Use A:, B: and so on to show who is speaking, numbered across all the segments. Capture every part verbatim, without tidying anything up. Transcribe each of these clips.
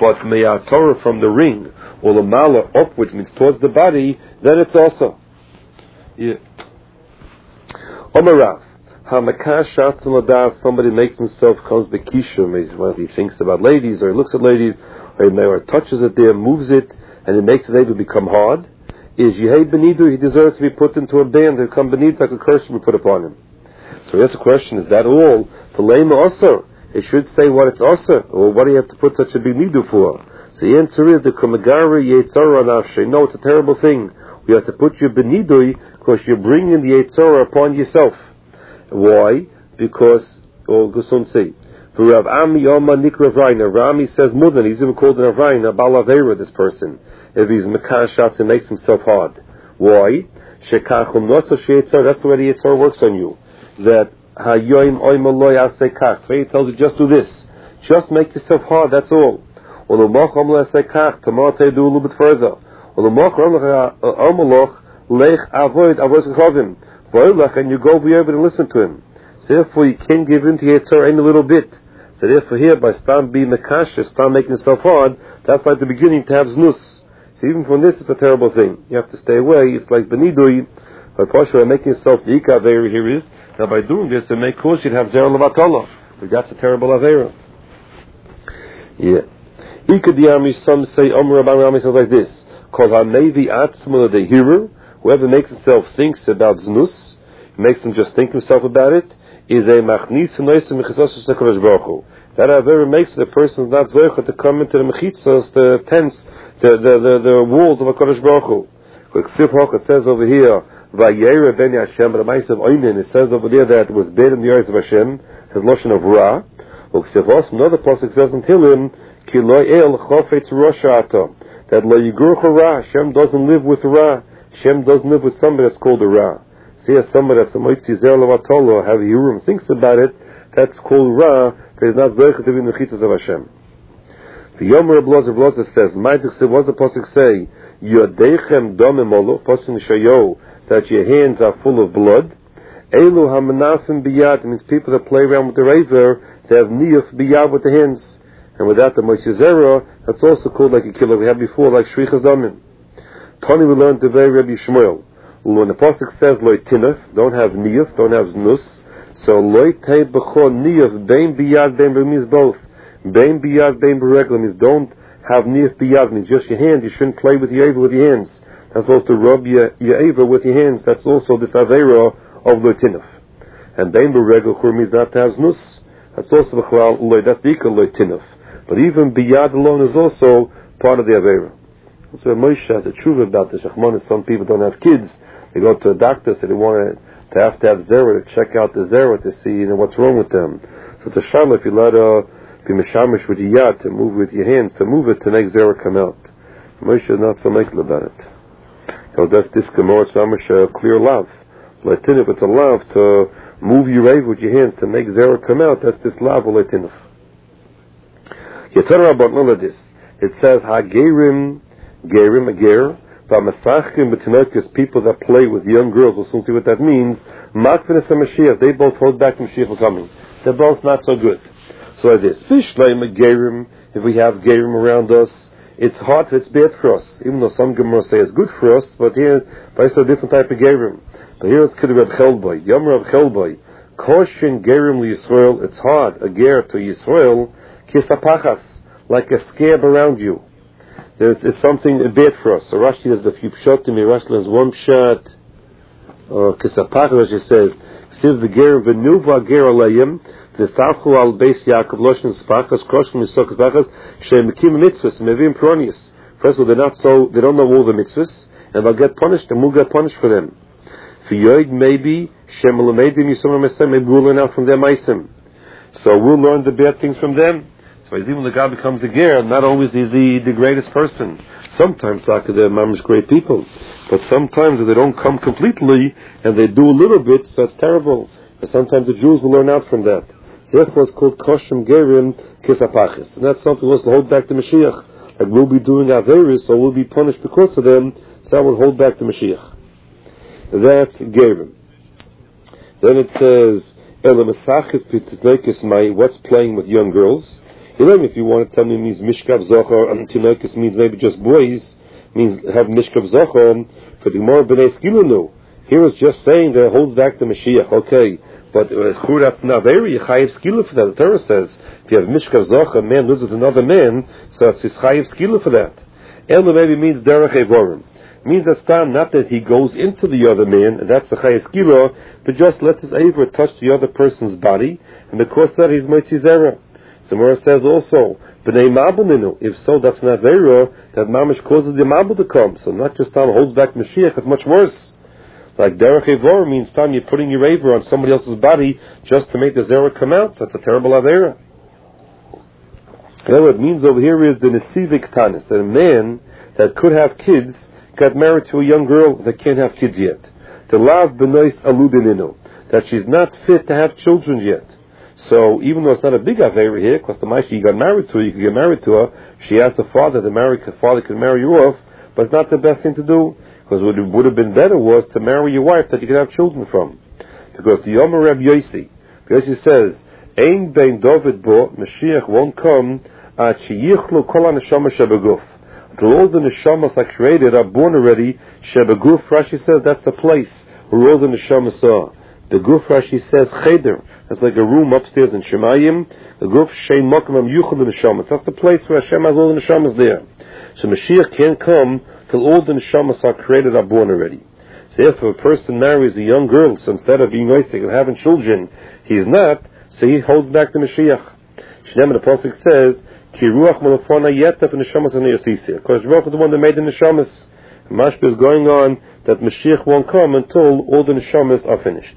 A: but me'atorah from the ring, or the mala upwards means towards the body, then it's also. Yeah. Omarav, hamakash shatzim ladas, somebody makes himself comes bekishum, well, he thinks about ladies, or he looks at ladies, or he or touches it there, moves it, and it makes it able to become hard. Is Yehei Benidu, he deserves to be put into a band, to come beneath like a curse will be put upon him. So that's the question, is that all? The lema also, it should say what it's also, or what do you have to put such a big nidu for? So the answer is the kumagari yetzara nafshe. No, it's a terrible thing. You have to put your benidui because you're bringing the yetzara upon yourself. Why? Because, or Gusun say, for Rav Ami Yoma Nikra Vrayna, Rami says Mudan, he's even called an Avrayna, Balavera, this person. If he's Mekashatz, it makes himself hard. Why? Shekachum Nosa Sheyetzara, that's the way the yetzara works on you. That Hayoim Oimaloy Asekach. He tells you just do this. Just make yourself hard, that's all. Or the Mocham Lesekach, tomorrow do a little bit further. Or the Mocham Omaloch Lech Avoid Avoid Chovim. Voilach, and you go be able to listen to him. So therefore you can't give in to Yetzirah in a little bit. So therefore here, by Stam be Mekasha, Stam making yourself hard, that's like the beginning to have Znus. So even from this, it's a terrible thing. You have to stay away. It's like Benidui. By Pasha, making yourself the Ika Aveira here is, now by doing this, it may cause you to have Zera Levatala. But that's a terrible Aveira. Yeah. Ika Diami, some say, Omer Abami says like this, Kol HaMevi Atzmah the Hero, whoever makes himself thinks about Znus, makes him just think himself about it, is a Machnis Noisim Mechitzos HaKadosh Baruch Hu. That Aveira makes the person not Zoicha to come into the Mechitzos, the tents, the, the, the, the walls of HaKadosh Baruch Hu. It says over here, Vayera ben Hashem, but the Ma'is of Oinen, it says over there that it was bad in the eyes of Hashem, it says Lashon of Ra. Another pasuk says in Tehillim, Ki lo el chofetz roshata, that lo yigurcha Ra, Hashem doesn't live with Ra, Hashem doesn't live with somebody that's called a Ra. See, as somebody that's a Moitzi Zer Levatolo, have Yehurim thinks about it, that's called Ra, that is not Zoicha to be in the Chitzas of Hashem. The Yomer Ablozer Ablozer says, Ma'itich se, what does the pasuk say? Yodeichem domim olo, pasuk nishayo, that your hands are full of blood. Elu hamanafim biyad, means people that play around with the raver, they have niyuf biyad with the hands. And without the Moshe Zera, that's also called like a killer we had before, like Shrichas Damim. Tani we learned the very Rabbi Shmuel. When the pasuk says loy tinuf, don't have niyuf, don't have znus. So loy tei b'chon niyuf, bein biyad, bein means both. Bein biyad, bein b'regla means don't have niyuf biyad, means just your hand. You shouldn't play with your aver with your hands. That's supposed to rub your, your aver with your hands. That's also this avera of loy tinuf. And bein b'regla means not to have znus. That's also the loy, that's the equal loy tinuf. But even biyad alone is also part of the avera. So Moshe has a tshuva about this. Some people don't have kids. They go to a doctor, so they want to have to have zera, to check out the zera to see, you know, what's wrong with them. So it's a shama if you let her be mishamish with your yad, to move with your hands, to move it, to make zera come out. Moshe is not so makel about it. So that's this gemara, shamash, a clear love. Latinif, it's a love to move your rave with your hands, to make zera come out. That's this love of latinif. Yetzirah about none of this. It says, ha-gerim, gerim, a ger, va-masachkim, b'tinokis, people that play with young girls, we'll soon see what that means, makvinas and Mashiach, they both hold back from Mashiach coming. They're both not so good. So like this, fishleim, a gerim, if we have gerim around us, it's hard, it's bad for us, even though some Gemara say it's good for us, but here, but it's a different type of gerim. But here it's Kid Reb Chelboy, Yom Reb Chelboy, koshin gerim li Yisrael, it's hard, a ger to Yisrael, kisapachas, like a scab around you. There's it's something bad for us. So Rashi has a few pshatim. Rashi has one pshat. Or kisapachas, Rashi says, "Siv the ger v'nuva ger alayim v'stavchu al beis Yaakov loshin spachas kroshim misok spachas she'mekim mitzvahs mevim pronius." First of all, they're not so they don't know all the mitzvahs, and they'll get punished, and we'll get punished for them. V'yoid maybe she'melamedim yisomar mesem, maybe we'll learn out from their meisim. So we'll learn the bad things from them. So even when the guy becomes a ger, not always is he the greatest person. Sometimes, like they're mamish great people, but sometimes they don't come completely and they do a little bit, so it's terrible. And sometimes the Jews will learn out from that. So therefore, it's called koshem gerim kisapachis, and that's something we'll hold back to Mashiach. Like we'll be doing averis, so we'll be punished because of them. So that will hold back to Mashiach. That's gerim. Then it says, what's playing with young girls? If you want to tell me it means Mishkav Zochar and Tinoikis means maybe just boys, means have Mishkav Zochar, for the Gemara B'nai Skilunu. Here it's just saying that it holds back the Mashiach, okay. But who that's not very Chayiv Skilu for that. The Torah says if you have Mishkav Zochar, a man lives with another man, so it's Chayiv Skilu for that. Elu maybe means Derech Evorim. Means that's time not that he goes into the other man, and that's the Chayiv Skilu, but just let his Eivor touch the other person's body, and because of that he's Moitzi Zera. Samara says also, B'nei Mabel, if so, that's not Vera, that Mamish causes the Mabel to come. So not just time holds back Mashiach, it's much worse. Like Derech Evor means time you're putting your Eivor on somebody else's body just to make the Zera come out. So that's a terrible Avera. And what it means over here is the Nesivik Tanis, that a man that could have kids got married to a young girl that can't have kids yet. The Lav B'nois Aludininu, that she's not fit to have children yet. So even though it's not a big Avera here, because the Maishi you got married to her, you could get married to her, she asked the father, the married father can marry you off, but it's not the best thing to do, because what would have been better was to marry your wife that you could have children from. Because the Yomer Reb Yossi, Yossi says, Ein bein David bo, Mashiach won't come, at sheyichlu kol ha-neshama shebeguf. Until all the neshamas are created, are born already, shebeguf, Rashi says, that's the place where all the neshamas are. The Guf Rashi says Cheder. That's like a room upstairs in Shemayim. The Guf Shein Mokum Am Yuchel the Neshamas. That's the place where Hashem has all the Neshamas there. So Mashiach can't come till all the Neshamas are created, are born already. So if a person marries a young girl, so instead of being Isaac and having children, he is not, so he holds back the Mashiach. Shneim the Pasuk says, Ki Ruach Malafona Yetef Neshamas Ani Yasisi. Because Ruach is the one that made the Neshamas. Mashpeh is going on that Mashiach won't come until all the Neshamas are finished.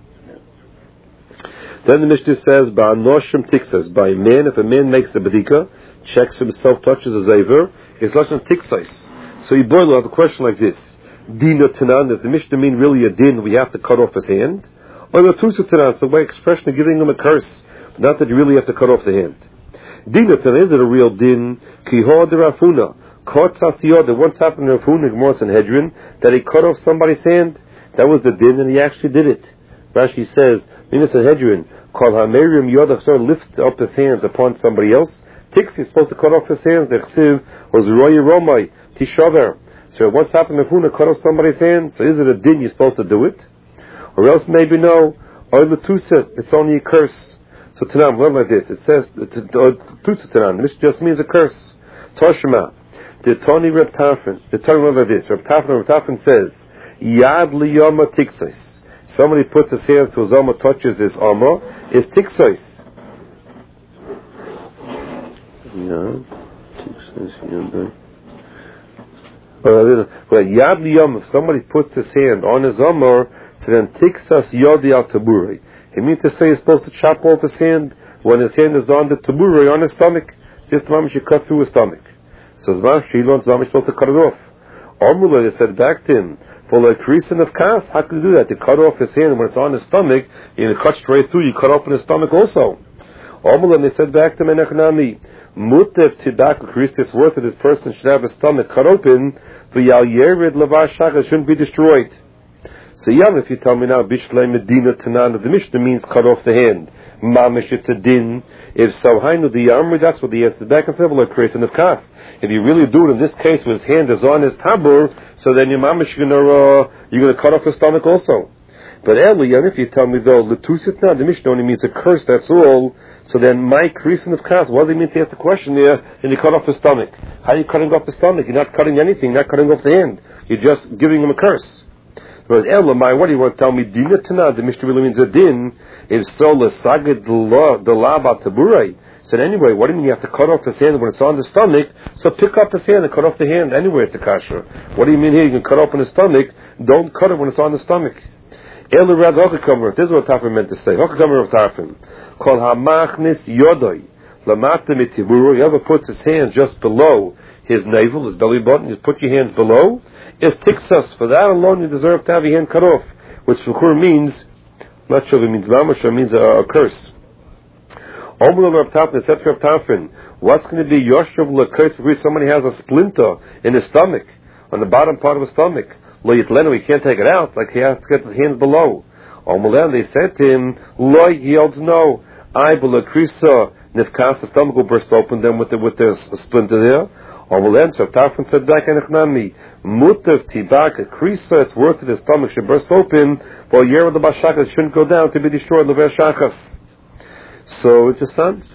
A: Then the Mishnah says, "Ba'anoshim tiksas." By a man, if a man makes a bedika, checks himself, touches his aver, it's lashon tiksas. So you boil out a question like this: Dina tanan. Does the Mishnah mean really a din? We have to cut off his hand, or the tusa tanan? It's a way expression of giving him a curse, but not that you really have to cut off the hand. Dina tanan, is it a real din? Kiho de Rafuna. Caught Sasiyod. That once happened to Rafuna Gemara Sanhedrin that he cut off somebody's hand. That was the din, and he actually did it. Rashi says, Mina Sanhedrin, Kol HaMerim Yodach lift up his hands upon somebody else. Tix is supposed to cut off his hands. The Chsiv was Roy Romai Tishaver. So what's happened if Huna cut off somebody's hands? So is it a din you're supposed to do it? Or else maybe no. Or the Tusa, it's only a curse. So Tanam, what like this? It says Tusa Tanam. This just means a curse. Toshima. The Tony Reb Tafin. The Tony what like this? Reb Tafin Reb Tafin says Yad Liyama Tixis. Somebody puts his hands to his armor, touches his armor, is tiksais. Yeah, tiksais. Yad liyom. If somebody puts his hand on his armor, so then tiksas yodi al taburi. It means to say he's supposed to chop off his hand when his hand is on the taburi, on his stomach. Just the moment you cut through his stomach. So Zman Shilon, Zman is supposed to cut it off. Amrullah, they said back to him, for like reason of kas, how can you do that? To cut off his hand when it's on his stomach, you cut straight through, you cut open his stomach also. Amrullah, they said back to Menachnami, Mutev tobacco Christus worth of this person should have his stomach cut open, for Yal Yerid Lavar Shachar shouldn't be destroyed. So Yam, if you tell me now, Bishlei Medina Tanan, the Mishnah means cut off the hand. Mamish, it's a din. If so, Hainu the Yamri, that's what the answer back and said, like reason of kas. If you really do it in this case, where his hand is on his tabur, so then your mamish, you're gonna, uh, you're gonna cut off his stomach also. But Eli, and if you tell me though, Letusitna, the Mishnah only means a curse, that's all. So then, my reason of kas, what does it mean to ask the question there, and you cut off his stomach? How are you cutting off his stomach? You're not cutting anything, you're not cutting off the hand. You're just giving him a curse. Whereas Elamai, what do you want to tell me? Dina Tana, the Mishnah really means a din. If so, Lesagid the Laba Taburai. So anyway, what do you mean you have to cut off his hand when it's on the stomach? So pick up his hand and cut off the hand. Anyway, it's a kasher. What do you mean here? You can cut open his stomach. Don't cut it when it's on the stomach. Elu Rad Hochakamer. This is what Tafim meant to say. Hochakamer of Tafim. Kol Hamachnis Yodoi. Lamata Mitiburu. Whoever puts his hands just below his navel, his belly button, you put your hands below, is tiksas. For that alone, you deserve to have your hand cut off. Which Fukur means, I'm not sure if it means Mamash or it means a, a curse. What's going to be Yoshev L'Kais if somebody has a splinter in his stomach, on the bottom part of his stomach? Lo Yitlenu, he can't take it out, like he has to get his hands below. They said to him, Lo, he holds no. I b'la krisa nifkas, the stomach will burst open then with the with the splinter there. Or will answer Tafan said back and Echnami Mutav Tibak a krisa, it's worth it the stomach should burst open, while year of the Bashakas shouldn't go down to be destroyed the Vashachas. So it's just son.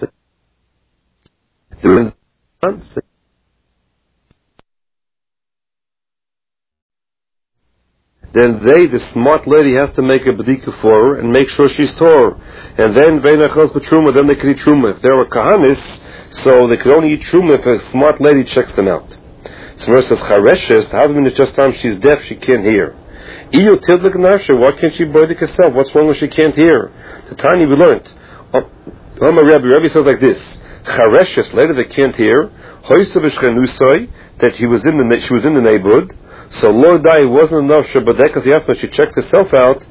A: Then they, the smart lady, has to make a bedika for her and make sure she's Torah. And then Veinachos B'Truma, then they can eat Truma. If there were Kahanis, so they could only eat Truma if a smart lady checks them out. So it says Chareshes, how do you mean it's just time she's deaf, she can't hear? Iyo Tidlik Nasha, why can't she boidik herself? What's wrong when she can't hear? The tiny we learned. Oh, Rabbi, Rabbi says like this. Chareshes, later they can't hear. Hoysa B'Shchenusai, that he was in the, she was in the neighborhood. So Lord Dai wasn't enough Shabbadekas Yasma, she checked herself out.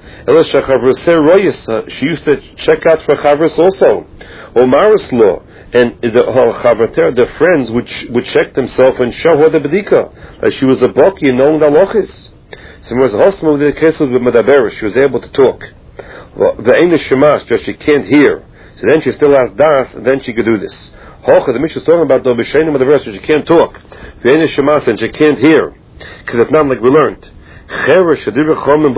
A: She used to check out for Chavris also. Omaris law. And the Chavater, their friends would, would check themselves and show her the Bedika. That she was a Boki and knowing the Lochis. So it was also the case with Medaber, she was able to talk. The Ein Shemash, just she can't hear. So then she still has Das, and then she could do this. Hocha, the Mishnah is talking about the B'Sheinim of the rest, so she can't talk. The Ein Shemash, and she can't hear. Because it's not like we learned. Cherish, whenever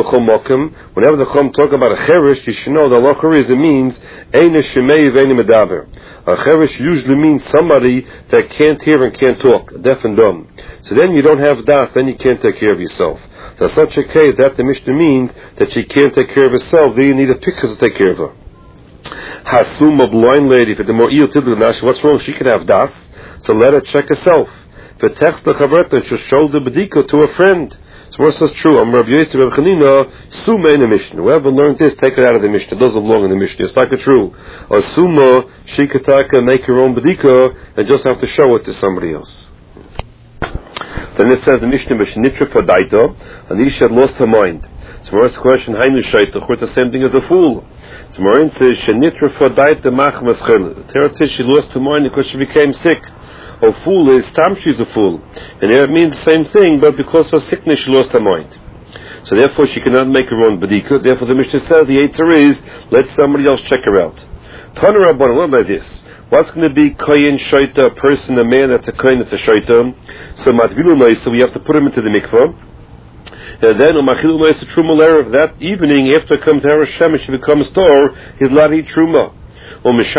A: the Chum talk about a cherish, you should know the halacha is it means Eina Shemei Ve'eina Medaber. A cherish usually means somebody that can't hear and can't talk, deaf and dumb. So then you don't have das, then you can't take care of yourself. So in such a case, that the Mishnah means that she can't take care of herself, then you need a picker to take care of her. Hasuma, blind lady, if the more ill tidl, what's wrong? She could have das, so let her check herself. The text the chavrata should show the bedika to a friend. So what's this true? I'm Rabbi Yosef Rabbi Chanina, Suma in the Mishnah. Whoever learned this, take it out of the Mishnah. It doesn't belong in the Mishnah. It's like a true. Or Suma, she could take and make her own bedika and just have to show it to somebody else. Then it says the Mishnah, Mishnitra for Daita, and Isha had lost her mind. So what's the question? Hainu Shaita. Of course, the same thing as a fool. So Marin says, Shenitra for Daita machmas chel. The Torah says she lost her mind because she became sick. A fool is tam, she's a fool. And it means the same thing, but because of sickness she lost her mind. So therefore she cannot make her own bedika. Therefore the Mishnah says the answer is, let somebody else check her out. Tana Rabban, what about this? What's going to be koyin shaita, a person, a man that's a koyin, that's a shaita? So matvilu loisa, so we have to put him into the mikvah. And then umachilu loisa truma that evening, after it comes Hara Shemesh, he becomes Tor, he's allowed to eat truma. We watch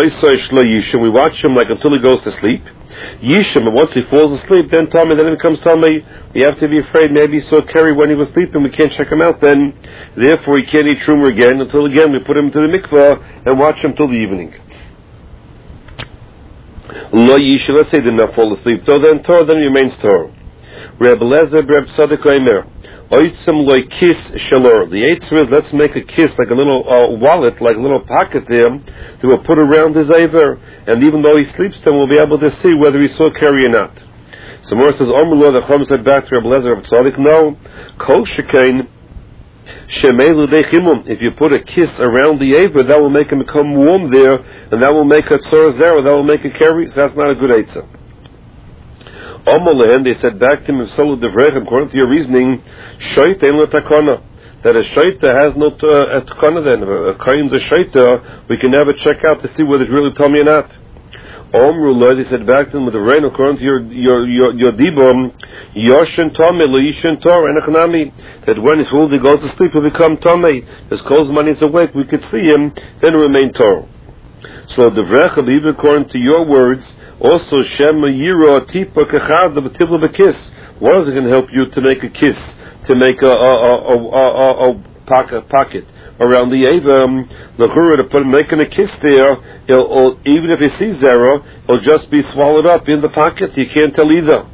A: him like until he goes to sleep. Yishim, and once he falls asleep, then Tommy, then it becomes Tommy. We have to be afraid maybe he saw Kerry when he was sleeping, we can't check him out then. Therefore he can't eat truma again until again we put him into the mikvah and watch him till the evening. Lo Yishim, let's say he did not fall asleep, so then Torah then remains Torah. Reb Lezer, Reb Tzadok Omer. Oisem loy kiss shalor. The answer is let's make a kiss like a little uh, wallet, like a little pocket there, that we'll put around his aver, and even though he sleeps, then we'll be able to see whether he saw Kerry or not. So Mor says, Omrullah, the Chum said back to Reb Lezer, Reb Tzadok, no, kol shekain shemelu dechimum. If you put a kiss around the aver, that will make him become warm there, and that will make a tzoras there, that will make a Kerry. So that's not a good answer. They said back to him, according to your reasoning, that a shaita has no uh, takana then. A kain's a shaita, we can never check out to see whether it's really tummy or not. They said back to him with the rain, according to your your your, your dibum, yoshin tame lo yishin tor enachnami, that when he's full he goes to sleep, he'll become tame. As close when he's awake, we could see him, then remain tor. So the vrecha, even according to your words, also shema yiro tipa kachad b'tivla b'kiss. What is it going to help you to make a kiss, to make a a a a, a, a pocket, pocket around the avam? The chura to put making a kiss there, he'll, even if he sees zera, it'll just be swallowed up in the pockets. You can't tell either.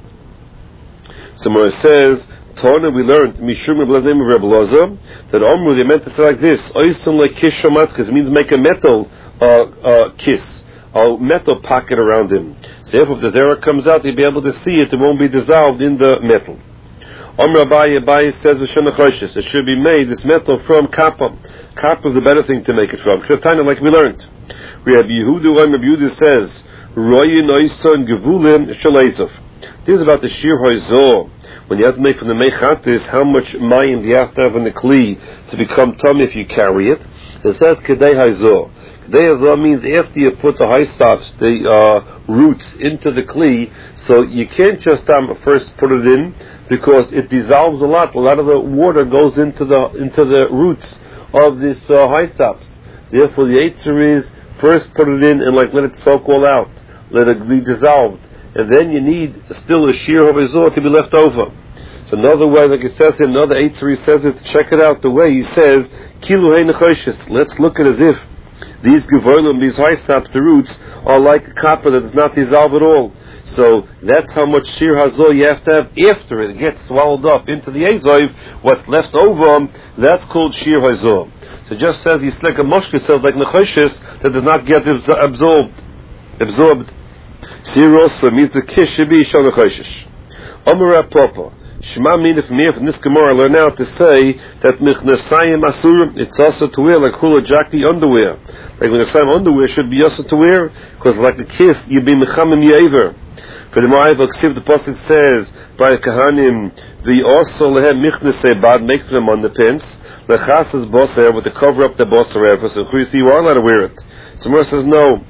A: So it says, Tona, we learned Mishum Rebbe name of Rebbe Loza that Omru they meant to say like this: Oisum like kiss shomatkas means make a metal uh, uh, kiss. A metal pocket around him. So therefore, if the zera comes out, he'll be able to see it. It won't be dissolved in the metal. Omra Abaye, Abaye says, it should be made, this metal, from kappa. Kappa is the better thing to make it from. Like we learned. Rabbi Yehuda, Rabbi Yehuda says, Royin Oison Gevulim Shaleisov. This is about the shir hoizor. When you have to make from the mechatis, how much mayim do you have to have in the kli to become tummy if you carry it? It says kedei hoizor. Kedei hoizor means after you put the haisaps, the uh, roots into the kli, so you can't just um, first put it in because it dissolves a lot. A lot of the water goes into the into the roots of this uh, haisaps. Therefore, the eitzer is first put it in and like let it soak all out, let it be dissolved. And then you need still a shear of Azor to be left over. So another way, like it says in another Eitzer, he says it, check it out the way he says, Kilu Hey Nechoshes. Let's look at it as if these Gevolim, these Haisaps, the roots, are like a copper that does not dissolve at all. So that's how much shear hazor you have to have after it gets swallowed up into the Azov. What's left over, that's called shear hazor. So it just says, it's like a moshka says, like Nechoshes, that does not get absorbed. Absorbed. Shear also means the kish should be shal nechoshes. Omer Papa. Shema mean from here from this Gemara learn out to say that michnasayim asur, it's also to wear like hula jacki underwear. Like when the underwear should be also to wear because like the kiss you be mechamim yaver. For the Ma'av Aksiv the pasuk says by kahanim the also lehem michnasay bad make them underpants lechasas boser with the cover up the boser so you see you are allowed to wear it. So Moshe says no.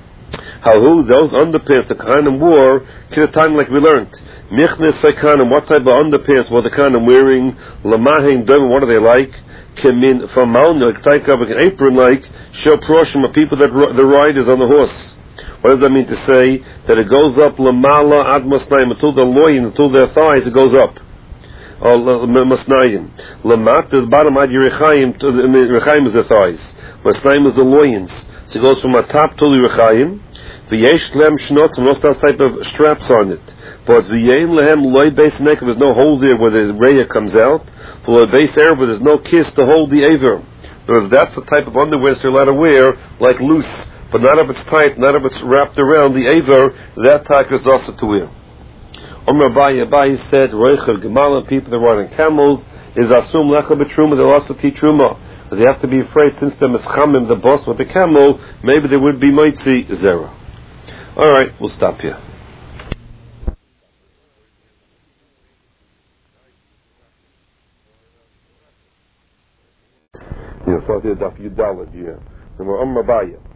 A: How who those underpants the kind of wore can time like we learned. Michnes Sekanim, what type of underpants were the kind of wearing? Lamahin Dom, what are they like? Kemin from Mount, like type of an apron like show proshim of people that the riders on the horse. What does that mean to say? That it goes up Lamala ad Masnaim until their loins, until their thighs, it goes up. Or Masnaim. Lamat, the bottom ad Yerechaim, to the Yerechaim is the thighs. Masnaim is the loins. So it goes from the top to the Yerechaim. The yesh lem shnotz and those type of straps on it. But the yein lehem loy base neck, there's no hole there where the raya comes out. For the base air, where there's no kiss to hold the aver. Because that's the type of underwear you're allowed to wear, like loose, but not if it's tight, not if it's wrapped around the aver. That type is also to wear. Omer Abaye Abaye said, Roichel Gemalim, people that ride on camels, is asum lecha betruma. They'll also teach truma. Because they have to be afraid, since the mischamim, the boss with the camel, maybe there would be moitzi zera. All right, we'll stop here. Yeah, so I did Daf Yudalad, yeah. And we're on Mabaya.